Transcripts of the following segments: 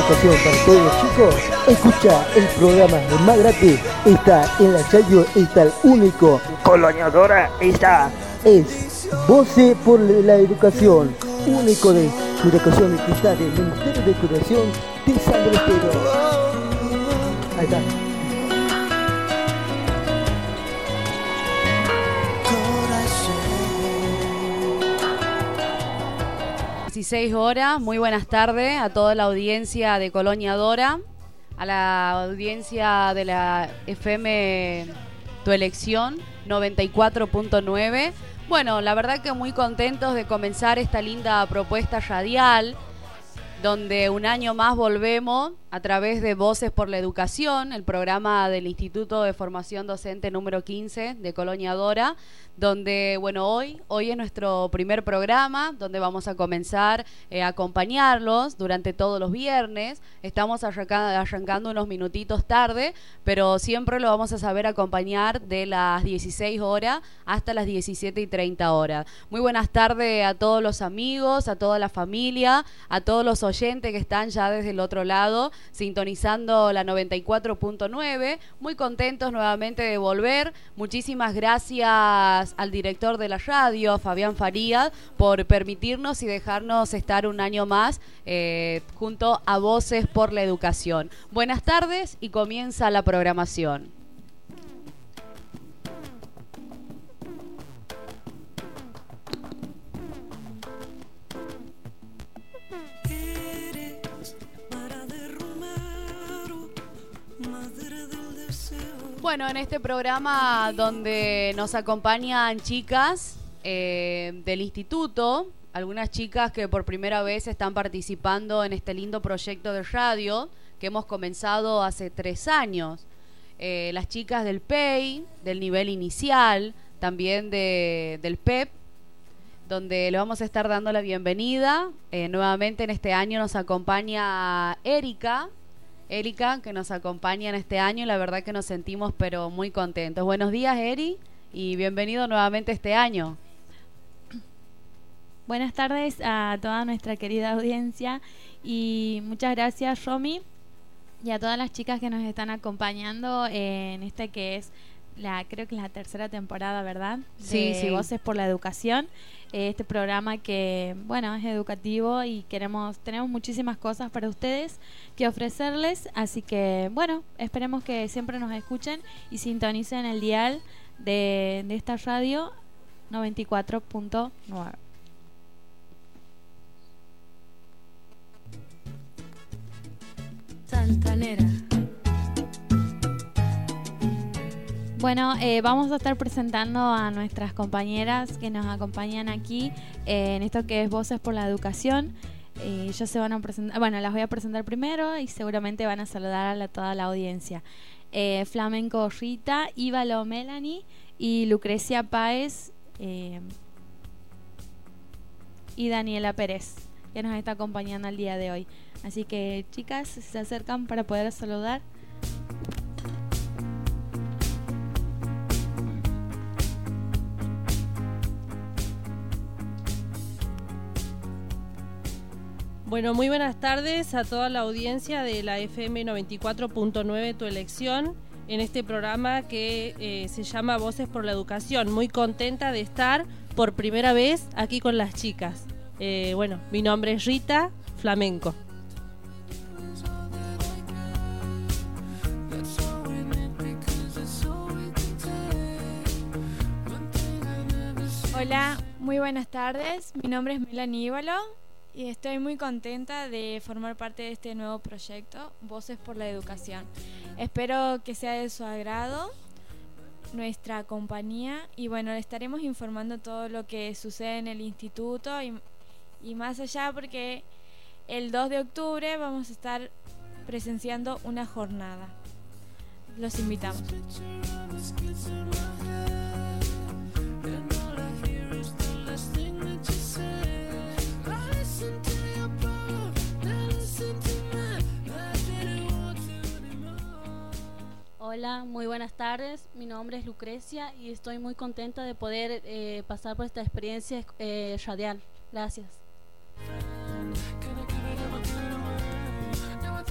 educación para todos los chicos. Escucha el programa más gratis. Está en la radio, está el único. Coloniadora está. Es Voces por la Educación. Único de su educación que está del Ministerio de Educación de San Estero. Ahí está. 16 horas, muy buenas tardes a toda la audiencia de Colonia Dora, a la audiencia de la FM Tu Elección 94.9. Bueno, la verdad que muy contentos de comenzar esta linda propuesta radial, donde un año más volvemos a través de Voces por la Educación, el programa del Instituto de Formación Docente número 15 de Colonia Dora, donde, bueno, hoy es nuestro primer programa, donde vamos a comenzar a acompañarlos durante todos los viernes. Estamos arrancando unos minutitos tarde, pero siempre lo vamos a saber acompañar de las 16 horas hasta las 17:30 horas. Muy buenas tardes a todos los amigos, a toda la familia, a todos los oyentes que están ya desde el otro lado, sintonizando la 94.9. Muy contentos nuevamente de volver. Muchísimas gracias al director de la radio, Fabián Farías, por permitirnos y dejarnos estar un año más junto a Voces por la Educación. Buenas tardes y comienza la programación. Bueno, en este programa donde nos acompañan chicas del instituto, algunas chicas que por primera vez están participando en este lindo proyecto de radio que hemos comenzado hace 3 años. Las chicas del PEI, del nivel inicial, también del PEP, donde le vamos a estar dando la bienvenida. Nuevamente en este año nos acompaña Erika, que nos acompaña en este año, y la verdad que nos sentimos pero muy contentos. Buenos días, Eri, y bienvenido nuevamente este año. Buenas tardes a toda nuestra querida audiencia y muchas gracias, Romy, y a todas las chicas que nos están acompañando en esta que es creo que es la 3ª temporada, ¿verdad? Sí. Voces por la Educación. Este programa que, bueno, es educativo y tenemos muchísimas cosas para ustedes que ofrecerles, así que, bueno, esperemos que siempre nos escuchen y sintonicen el dial de esta radio 94.9. Santanera. Bueno, vamos a estar presentando a nuestras compañeras que nos acompañan aquí en esto que es Voces por la Educación. Ellas se van a presentar, bueno, las voy a presentar primero y seguramente van a saludar a toda la audiencia. Flamenco Rita, Ívalo Melanie y Lucrecia Páez y Daniela Pérez, que nos está acompañando el día de hoy. Así que, chicas, se acercan para poder saludar. Bueno, muy buenas tardes a toda la audiencia de la FM 94.9 Tu Elección, en este programa que se llama Voces por la Educación. Muy contenta de estar por primera vez aquí con las chicas. Bueno, mi nombre es Rita Flamenco. Hola, muy buenas tardes. Mi nombre es Melanie Ívalo y estoy muy contenta de formar parte de este nuevo proyecto, Voces por la Educación. Espero que sea de su agrado nuestra compañía y bueno, le estaremos informando todo lo que sucede en el instituto y más allá, porque el 2 de octubre vamos a estar presenciando una jornada. Los invitamos. Hola, muy buenas tardes. Mi nombre es Lucrecia y estoy muy contenta de poder pasar por esta experiencia radial. Gracias.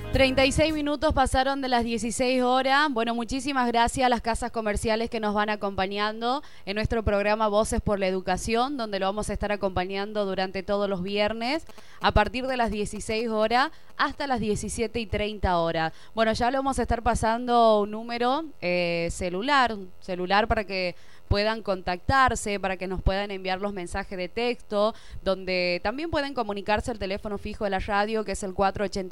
36 minutos pasaron de las 16 horas. Bueno, muchísimas gracias a las casas comerciales que nos van acompañando en nuestro programa Voces por la Educación, donde lo vamos a estar acompañando durante todos los viernes, a partir de las 16 horas hasta las 17:30 horas. Bueno, ya le vamos a estar pasando un número celular para que puedan contactarse, para que nos puedan enviar los mensajes de texto, donde también pueden comunicarse al teléfono fijo de la radio, que es el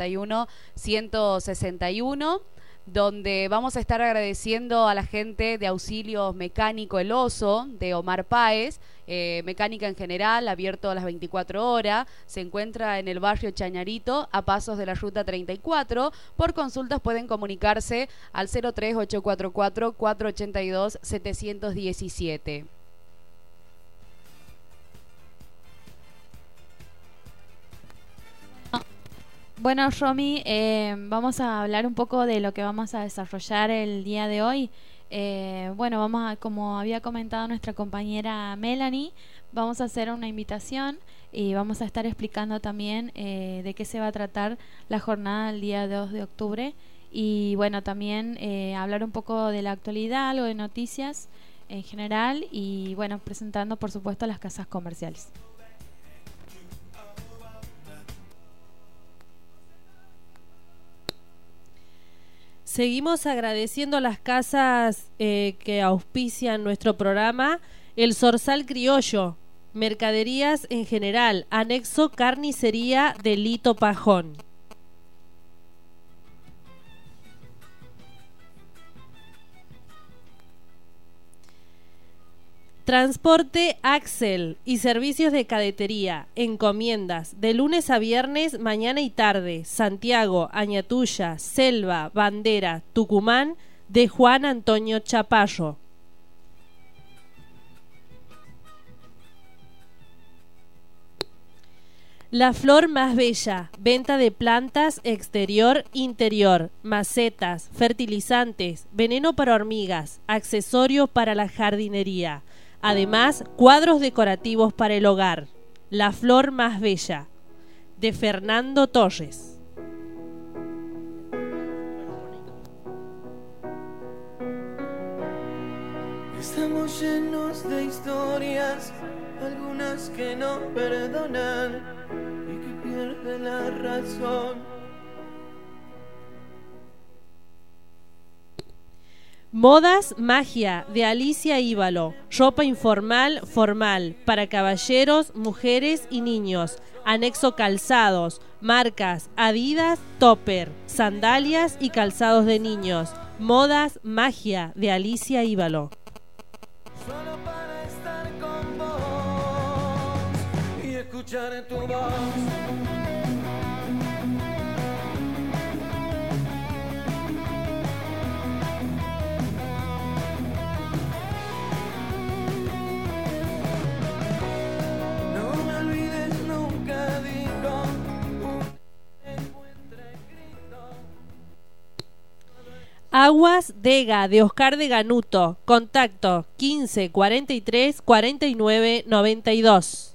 481-161, donde vamos a estar agradeciendo a la gente de Auxilios Mecánico El Oso, de Omar Páez, mecánica en general, abierto a las 24 horas, se encuentra en el barrio Chañarito, a pasos de la ruta 34. Por consultas pueden comunicarse al 03844-482-717. Bueno, Romy, vamos a hablar un poco de lo que vamos a desarrollar el día de hoy. Bueno, como había comentado nuestra compañera Melanie, vamos a hacer una invitación y vamos a estar explicando también de qué se va a tratar la jornada del día 2 de octubre. Y bueno, también hablar un poco de la actualidad, algo de noticias en general y bueno, presentando por supuesto las casas comerciales. Seguimos agradeciendo a las casas que auspician nuestro programa: El Zorzal Criollo, mercaderías en general, anexo carnicería de Lito Pajón. Transporte Axel y servicios de cadetería, encomiendas, de lunes a viernes, mañana y tarde, Santiago, Añatuya, Selva, Bandera, Tucumán, de Juan Antonio Chaparro. La flor más bella, venta de plantas exterior, interior, macetas, fertilizantes, veneno para hormigas, accesorios para la jardinería. Además, cuadros decorativos para el hogar. La flor más bella, de Fernando Torres. Estamos llenos de historias, algunas que no perdonan y que pierden la razón. Modas Magia, de Alicia Íbalo. Ropa informal, formal, para caballeros, mujeres y niños. Anexo calzados, marcas Adidas, Topper, sandalias y calzados de niños. Modas Magia, de Alicia Íbalo. Solo para estar con vos y escuchar tu voz. Aguas Dega, de Oscar de Ganuto. Contacto 15 43 49 92.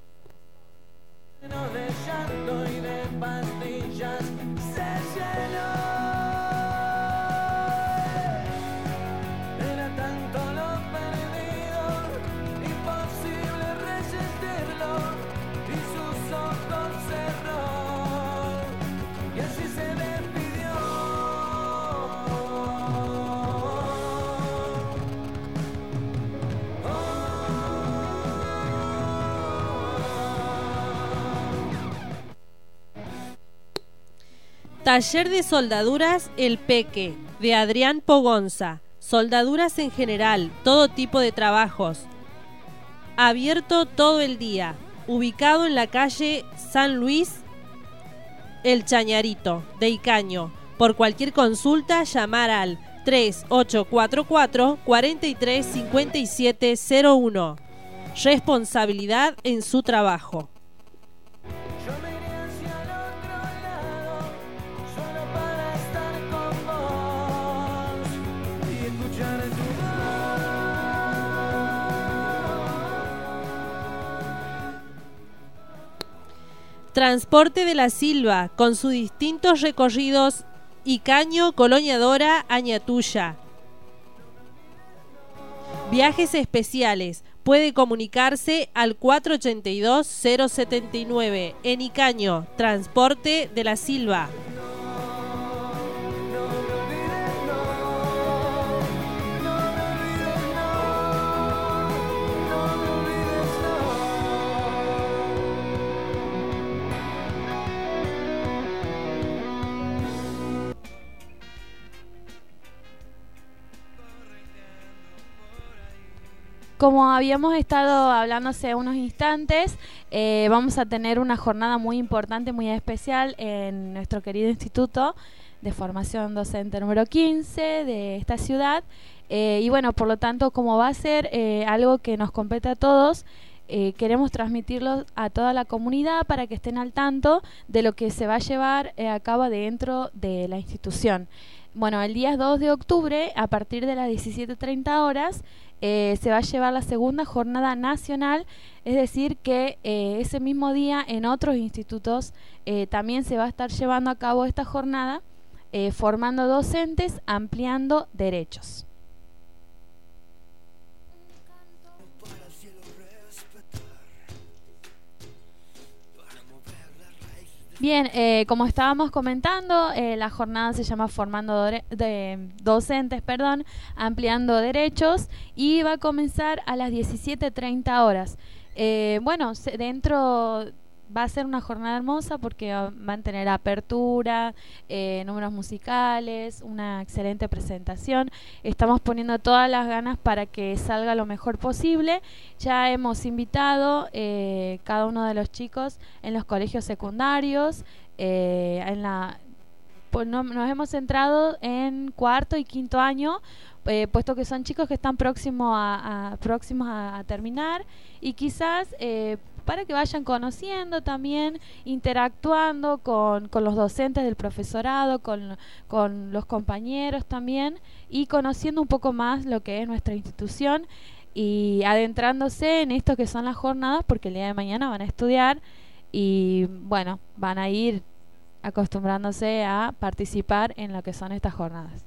Taller de soldaduras El Peque, de Adrián Pogonza. Soldaduras en general, todo tipo de trabajos. Abierto todo el día. Ubicado en la calle San Luis, El Chañarito, de Icaño. Por cualquier consulta, llamar al 3844-435701. Responsabilidad en su trabajo. Transporte de la Silva, con sus distintos recorridos Icaño, Colonia Dora, Añatuya. Viajes especiales. Puede comunicarse al 482-079 en Icaño, Transporte de la Silva. Como habíamos estado hablando hace unos instantes, vamos a tener una jornada muy importante, muy especial en nuestro querido Instituto de Formación Docente número 15 de esta ciudad. Y bueno, por lo tanto, como va a ser algo que nos compete a todos, queremos transmitirlo a toda la comunidad para que estén al tanto de lo que se va a llevar a cabo dentro de la institución. Bueno, el día 2 de octubre, a partir de las 17:30 horas, se va a llevar la segunda jornada nacional, es decir que ese mismo día en otros institutos también se va a estar llevando a cabo esta jornada, formando docentes, ampliando derechos. Bien, como estábamos comentando, la jornada se llama Formando Docentes, ampliando derechos, y va a comenzar a las 17:30 horas. Bueno, dentro va a ser una jornada hermosa porque van a tener apertura, números musicales, una excelente presentación. Estamos poniendo todas las ganas para que salga lo mejor posible. Ya hemos invitado cada uno de los chicos en los colegios secundarios, nos hemos centrado en cuarto y quinto año, puesto que son chicos que están próximos a terminar, y quizás para que vayan conociendo también, interactuando con los docentes del profesorado, con los compañeros también, y conociendo un poco más lo que es nuestra institución y adentrándose en esto que son las jornadas, porque el día de mañana van a estudiar y bueno, van a ir acostumbrándose a participar en lo que son estas jornadas.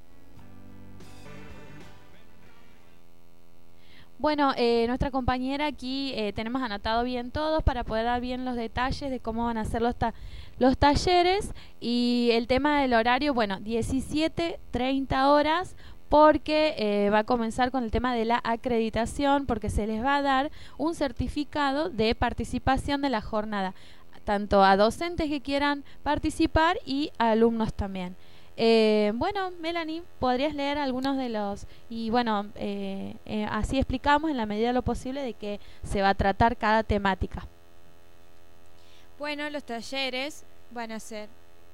Bueno, nuestra compañera aquí tenemos anotado bien todos para poder dar bien los detalles de cómo van a ser los talleres, y el tema del horario, bueno, 17:30 horas, porque va a comenzar con el tema de la acreditación, porque se les va a dar un certificado de participación de la jornada, tanto a docentes que quieran participar y a alumnos también. Bueno, Melanie, ¿podrías leer algunos de los...? Y bueno, así explicamos en la medida de lo posible de qué se va a tratar cada temática. Bueno, los talleres van a ser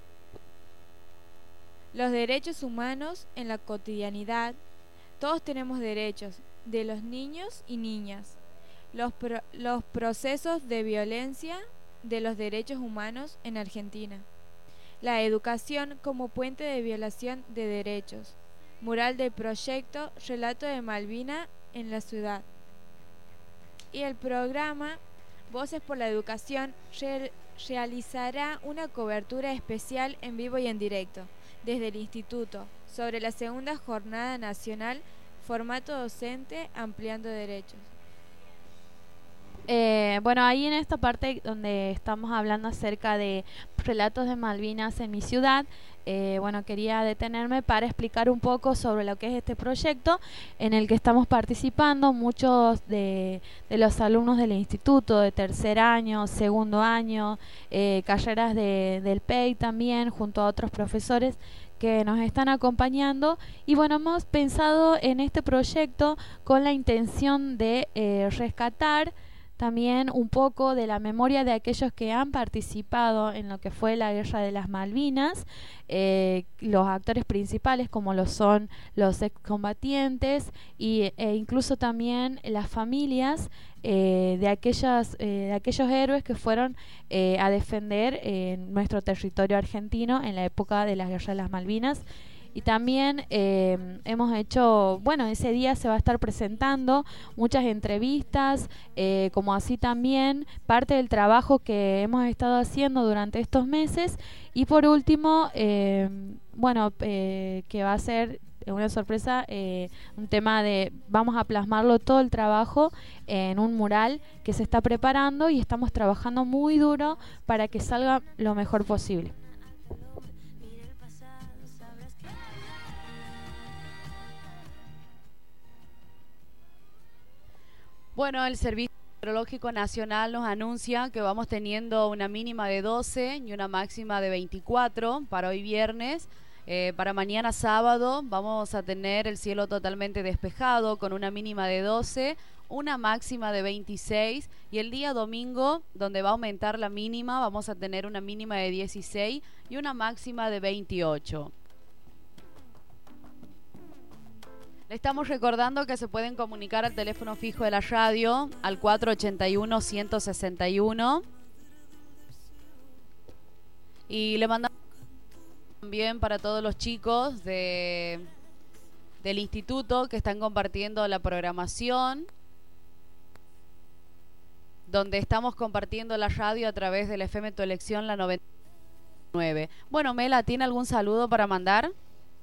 los derechos humanos en la cotidianidad. Todos tenemos derechos, de los niños y niñas. Los procesos de violencia de los derechos humanos en Argentina. La educación como puente de violación de derechos. Mural del proyecto Relato de Malvina en la ciudad. Y el programa Voces por la Educación realizará una cobertura especial en vivo y en directo desde el Instituto sobre la segunda jornada nacional Formato Docente Ampliando Derechos. Bueno, ahí en esta parte donde estamos hablando acerca de relatos de Malvinas en mi ciudad, bueno, quería detenerme para explicar un poco sobre lo que es este proyecto en el que estamos participando muchos de los alumnos del instituto de tercer año, segundo año, carreras del PEI también, junto a otros profesores que nos están acompañando. Y bueno, hemos pensado en este proyecto con la intención de rescatar también un poco de la memoria de aquellos que han participado en lo que fue la Guerra de las Malvinas, los actores principales como lo son los excombatientes e incluso también las familias de aquellos héroes que fueron a defender nuestro territorio argentino en la época de la Guerra de las Malvinas. Y también hemos hecho, bueno, ese día se va a estar presentando muchas entrevistas, como así también parte del trabajo que hemos estado haciendo durante estos meses. Y por último, bueno, que va a ser una sorpresa, un tema de vamos a plasmarlo todo el trabajo en un mural que se está preparando y estamos trabajando muy duro para que salga lo mejor posible. Bueno, el Servicio Meteorológico Nacional nos anuncia que vamos teniendo una mínima de 12 y una máxima de 24 para hoy viernes. Para mañana sábado vamos a tener el cielo totalmente despejado con una mínima de 12, una máxima de 26, y el día domingo, donde va a aumentar la mínima, vamos a tener una mínima de 16 y una máxima de 28. Le estamos recordando que se pueden comunicar al teléfono fijo de la radio al 481-161 y le mandamos también para todos los chicos del instituto que están compartiendo la programación, donde estamos compartiendo la radio a través de la FM Tu Elección, la 99. Bueno, Mela, ¿tiene algún saludo para mandar?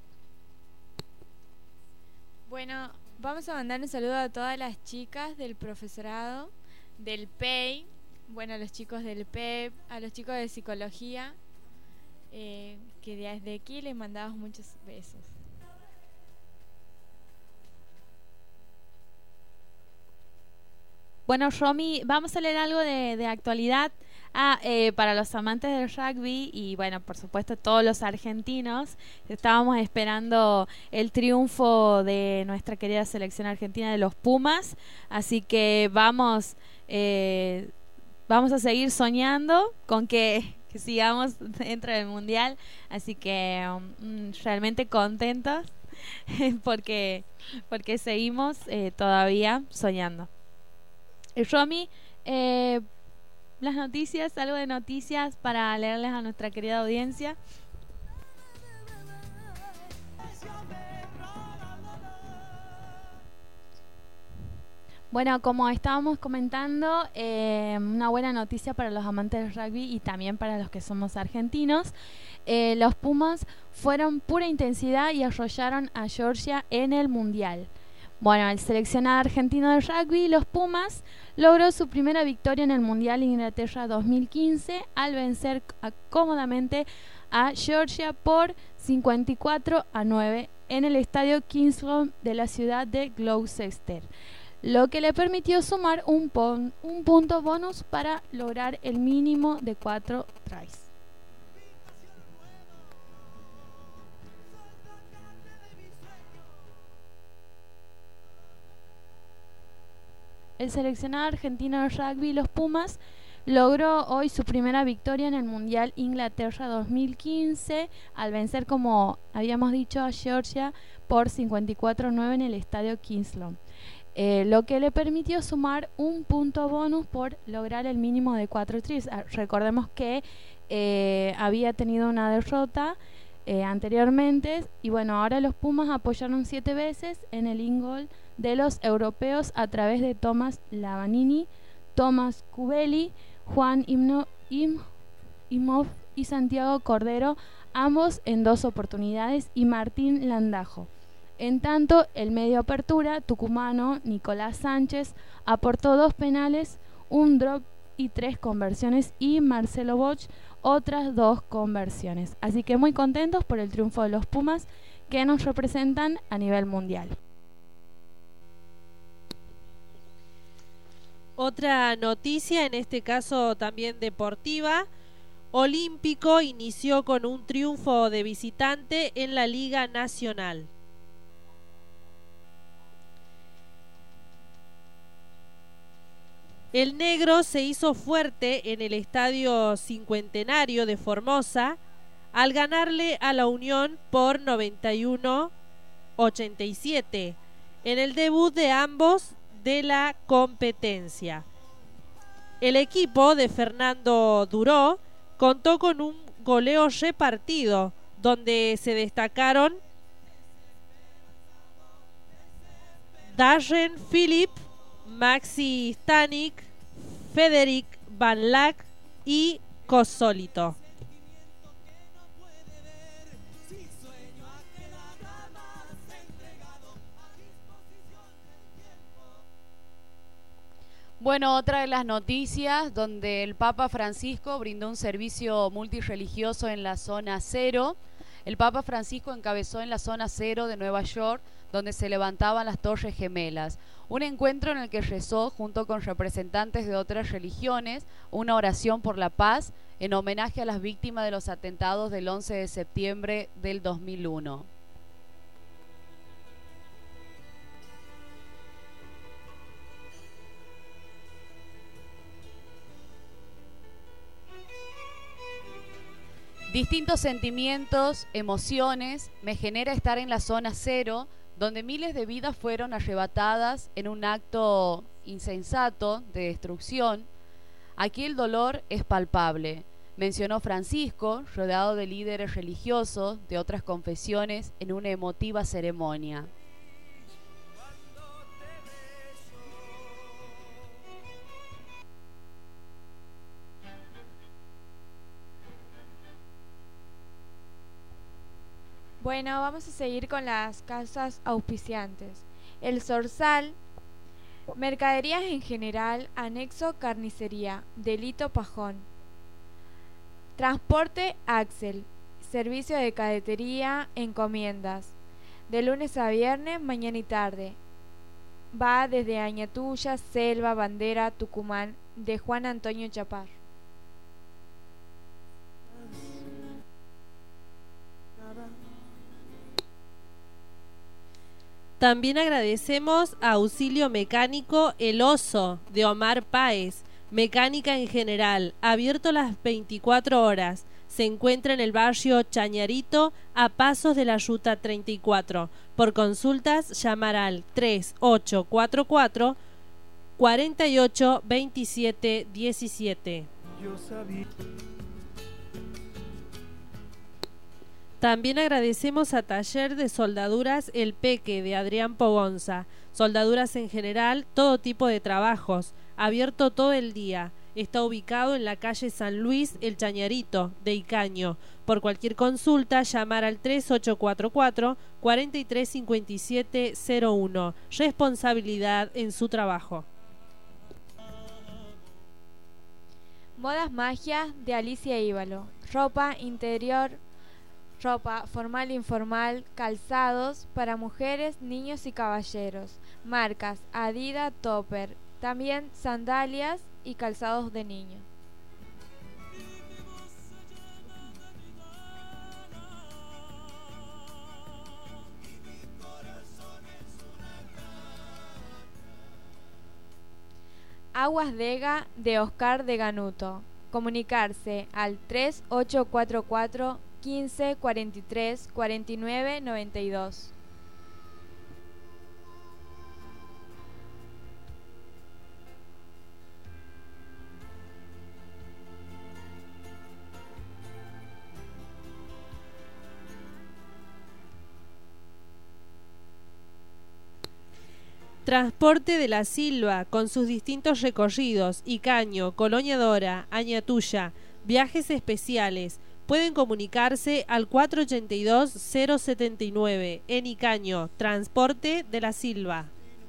Bueno, vamos a mandar un saludo a todas las chicas del profesorado, del PEI, bueno, a los chicos del PEP, a los chicos de psicología, que desde aquí les mandamos muchos besos. Bueno, Romy, vamos a leer algo de actualidad. Para los amantes del rugby y, bueno, por supuesto todos los argentinos, estábamos esperando el triunfo de nuestra querida selección argentina de los Pumas, así que vamos a seguir soñando con que sigamos dentro del Mundial, así que realmente contentos porque seguimos todavía soñando. Romy, las noticias, algo de noticias para leerles a nuestra querida audiencia. Bueno, como estábamos comentando, una buena noticia para los amantes del rugby y también para los que somos argentinos. Los Pumas fueron pura intensidad y arrollaron a Georgia en el Mundial. Bueno, el seleccionado argentino de rugby, los Pumas, logró su primera victoria en el Mundial Inglaterra 2015 al vencer cómodamente a Georgia por 54-9 en el estadio Kingsland de la ciudad de Gloucester, lo que le permitió sumar un punto bonus para lograr el mínimo de 4 tries. El seleccionado argentino de rugby, los Pumas, logró hoy su primera victoria en el Mundial Inglaterra 2015 al vencer, como habíamos dicho, a Georgia por 54-9 en el estadio Kingsland, lo que le permitió sumar un punto bonus por lograr el mínimo de 4 tries. Recordemos que había tenido una derrota anteriormente y bueno, ahora los Pumas apoyaron 7 veces en el in-goal de los europeos a través de Tomás Lavanini, Tomás Cubelli, Juan Imhoff y Santiago Cordero, ambos en 2 oportunidades, y Martín Landajo. En tanto, el medio apertura tucumano Nicolás Sánchez aportó 2 penales, un drop y 3 conversiones, y Marcelo Boch otras 2 conversiones. Así que muy contentos por el triunfo de los Pumas, que nos representan a nivel mundial. Otra noticia, en este caso también deportiva: Olímpico inició con un triunfo de visitante en la Liga Nacional. El negro se hizo fuerte en el Estadio Cincuentenario de Formosa al ganarle a la Unión por 91-87 en el debut de ambos de la competencia. El equipo de Fernando Duró contó con un goleo repartido, donde se destacaron Darren Phillip, Maxi Stanik, Federic Van Lack y Cosolito. Bueno, otra de las noticias donde el Papa Francisco brindó un servicio multirreligioso en la zona cero. El Papa Francisco encabezó en la zona cero de Nueva York, donde se levantaban las Torres Gemelas. Un encuentro en el que rezó, junto con representantes de otras religiones, una oración por la paz en homenaje a las víctimas de los atentados del 11 de septiembre del 2001. Distintos sentimientos, emociones, me genera estar en la zona cero, donde miles de vidas fueron arrebatadas en un acto insensato de destrucción. Aquí el dolor es palpable, mencionó Francisco, rodeado de líderes religiosos de otras confesiones en una emotiva ceremonia. Bueno, vamos a seguir con las casas auspiciantes. El Zorzal, mercaderías en general, anexo carnicería, Delito Pajón. Transporte Axel, servicio de cadetería, encomiendas. De lunes a viernes, mañana y tarde. Va desde Añatuya, Selva, Bandera, Tucumán, de Juan Antonio Chapar. También agradecemos a Auxilio Mecánico El Oso de Omar Páez, mecánica en general, abierto las 24 horas. Se encuentra en el barrio Chañarito, a pasos de la ruta 34. Por consultas, llamar al 3844 48 27 17. Yo sabía. También agradecemos a Taller de Soldaduras El Peque de Adrián Pogonza. Soldaduras en general, todo tipo de trabajos, abierto todo el día. Está ubicado en la calle San Luis, El Chañarito, de Icaño. Por cualquier consulta, llamar al 3844 435701. Responsabilidad en su trabajo. Modas Magia de Alicia Íbalo. Ropa interior, ropa formal e informal, calzados para mujeres, niños y caballeros. Marcas Adidas, Topper. También sandalias y calzados de niño. Aguas Dega de Oscar de Ganuto. Comunicarse al 3844 15 43 49 92. Transporte de la Silva, con sus distintos recorridos, Icaño, Colonia Dora, Añatuya, viajes especiales. Pueden comunicarse al 482-079 en Icaño, Transporte de la Silva.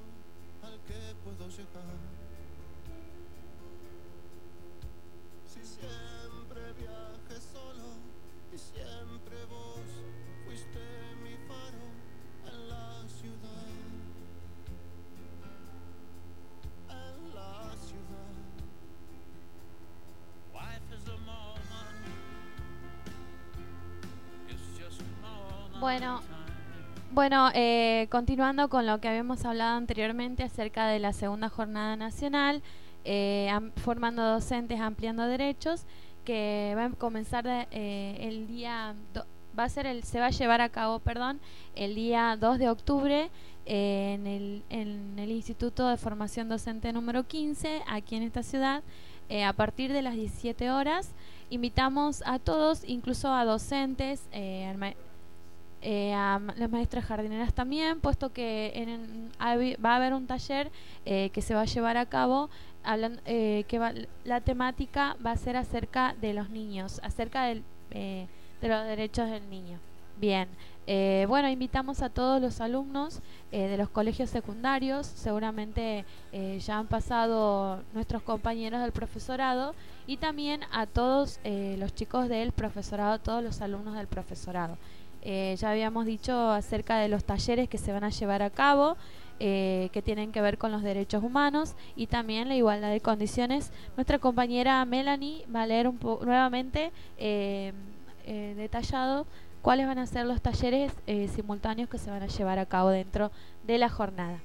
Bueno, continuando con lo que habíamos hablado anteriormente acerca de la segunda jornada nacional, formando docentes, ampliando derechos, que va a comenzar el día, se va a llevar a cabo, el día 2 de octubre en el Instituto de Formación Docente número 15, aquí en esta ciudad, a partir de las 17 horas. Invitamos a todos, incluso a docentes, las maestras jardineras también, puesto que va a haber un taller que se va a llevar a cabo, la temática va a ser acerca de los niños, acerca de los derechos del niño. Bien, bueno, invitamos a todos los alumnos de los colegios secundarios, seguramente ya han pasado nuestros compañeros del profesorado, y también a todos los chicos del profesorado, todos los alumnos del profesorado. Ya habíamos dicho acerca de los talleres que se van a llevar a cabo, que tienen que ver con los derechos humanos y también la igualdad de condiciones. Nuestra compañera Melanie va a leer nuevamente detallado cuáles van a ser los talleres simultáneos que se van a llevar a cabo dentro de la jornada.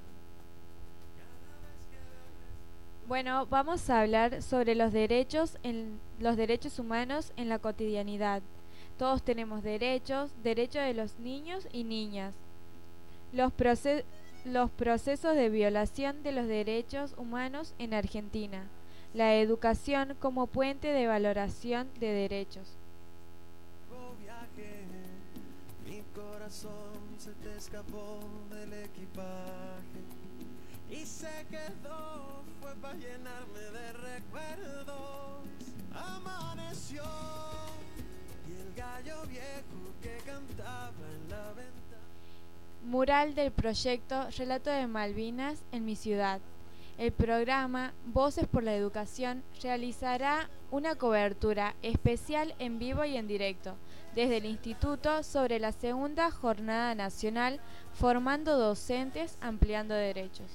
Bueno, vamos a hablar sobre los derechos humanos en la cotidianidad. Todos tenemos derechos de los niños y niñas. Los procesos de violación de los derechos humanos en Argentina. La educación como puente de valoración de derechos. Mi corazón se te escapó del equipaje y se quedó, fue para llenarme de recuerdos. Amaneció y el gallo viejo que cantaba en la ventana. Mural del proyecto Relato de Malvinas en mi ciudad. El programa Voces por la Educación realizará una cobertura especial en vivo y en directo desde el Instituto sobre la segunda Jornada Nacional Formando Docentes Ampliando Derechos.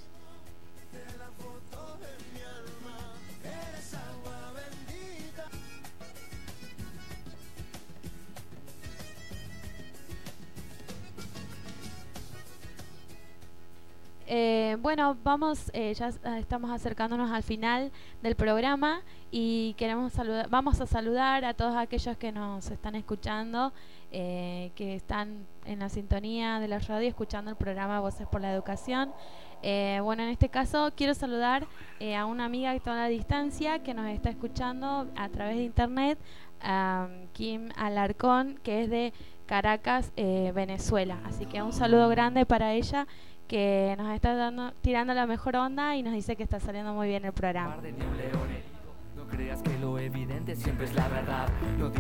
Bueno, ya estamos acercándonos al final del programa y vamos a saludar a todos aquellos que nos están escuchando, que están en la sintonía de la radio escuchando el programa Voces por la Educación. Bueno, en este caso quiero saludar a una amiga que está a la distancia que nos está escuchando a través de internet, Kim Alarcón, que es de Caracas, Venezuela. Así que un saludo grande para ella, que nos está tirando la mejor onda y nos dice que está saliendo muy bien el programa. No creas que lo evidente siempre es la verdad. No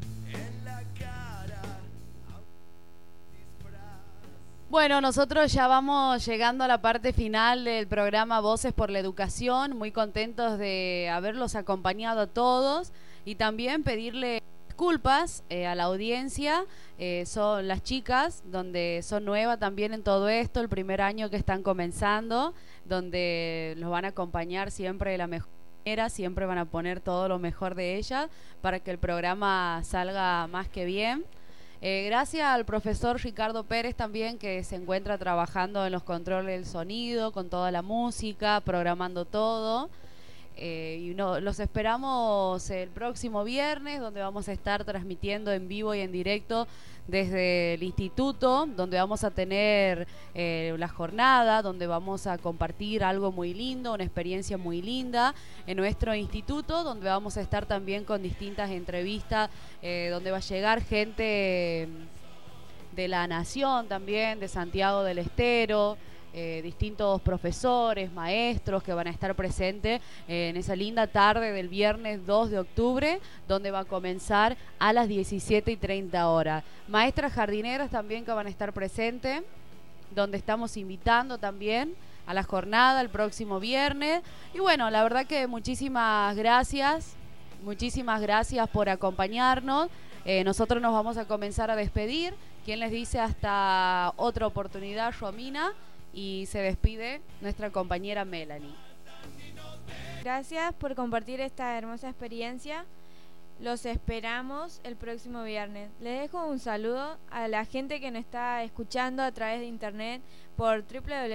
Bueno, nosotros ya vamos llegando a la parte final del programa Voces por la Educación, muy contentos de haberlos acompañado a todos y también pedirle disculpas a la audiencia. Son las chicas, donde son nuevas también en todo esto, el primer año que están comenzando, donde los van a acompañar siempre de la mejor manera, siempre van a poner todo lo mejor de ellas para que el programa salga más que bien. Gracias al profesor Ricardo Pérez también, que se encuentra trabajando en los controles del sonido, con toda la música, programando todo. Los esperamos el próximo viernes, donde vamos a estar transmitiendo en vivo y en directo desde el instituto, donde vamos a tener la jornada, donde vamos a compartir algo muy lindo, una experiencia muy linda en nuestro instituto, donde vamos a estar también con distintas entrevistas, donde va a llegar gente de la Nación también, de Santiago del Estero, distintos profesores, maestros que van a estar presentes en esa linda tarde del viernes 2 de octubre, donde va a comenzar a las 17:30 Maestras jardineras también que van a estar presentes, donde estamos invitando también a la jornada el próximo viernes. Y bueno, la verdad que muchísimas gracias por acompañarnos. Nosotros nos vamos a comenzar a despedir. ¿Quién les dice hasta otra oportunidad, Romina? Y se despide nuestra compañera Melanie. Gracias por compartir esta hermosa experiencia. Los esperamos el próximo viernes. Les dejo un saludo a la gente que nos está escuchando a través de internet por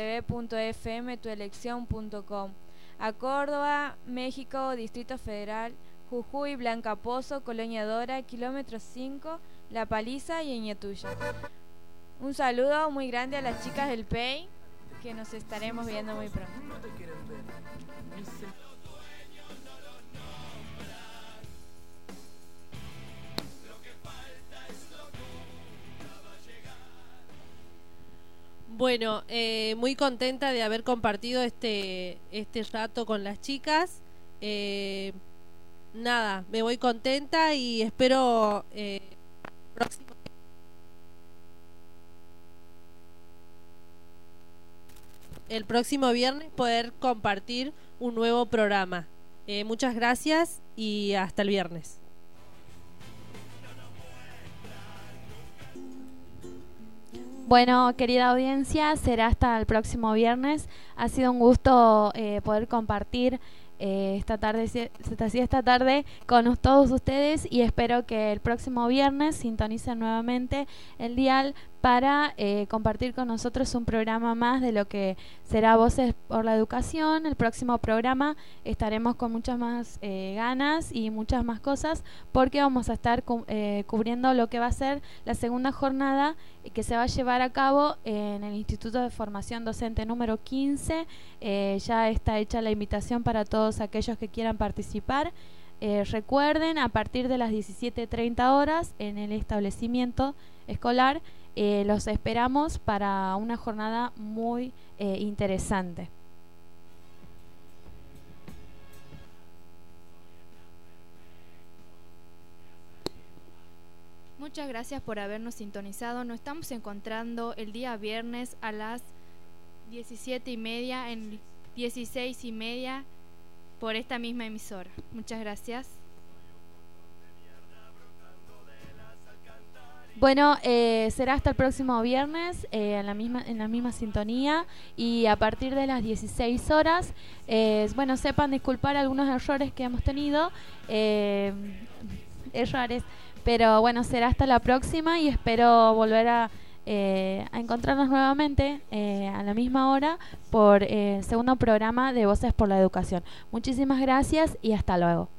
www.fmtuelección.com. A Córdoba, México, Distrito Federal, Jujuy, Blanca Pozo, Colonia Dora, Kilómetro 5, La Paliza y Eñetuya. Un saludo muy grande a las chicas del PEI, que nos estaremos viendo muy pronto. Bueno, muy contenta de haber compartido este rato con las chicas. Nada, me voy contenta y espero el próximo viernes poder compartir un nuevo programa. Muchas gracias y hasta el viernes. Bueno, querida audiencia, será hasta el próximo viernes. Ha sido un gusto poder compartir esta tarde con todos ustedes y espero que el próximo viernes sintonicen nuevamente el dial para compartir con nosotros un programa más de lo que será Voces por la Educación. El próximo programa estaremos con muchas más ganas y muchas más cosas porque vamos a estar cubriendo lo que va a ser la segunda jornada que se va a llevar a cabo en el Instituto de Formación Docente número 15. Ya está hecha la invitación para todos aquellos que quieran participar. Recuerden, a partir de las 17:30 horas en el establecimiento escolar, los esperamos para una jornada muy interesante. Muchas gracias por habernos sintonizado. Nos estamos encontrando el día viernes a las 17:30 en 16:30 por esta misma emisora. Muchas gracias. Bueno, será hasta el próximo viernes en la misma sintonía y a partir de las 16 horas. Bueno, sepan disculpar algunos errores que hemos tenido, errores, pero bueno, será hasta la próxima y espero volver a encontrarnos nuevamente a la misma hora por el segundo programa de Voces por la Educación. Muchísimas gracias y hasta luego.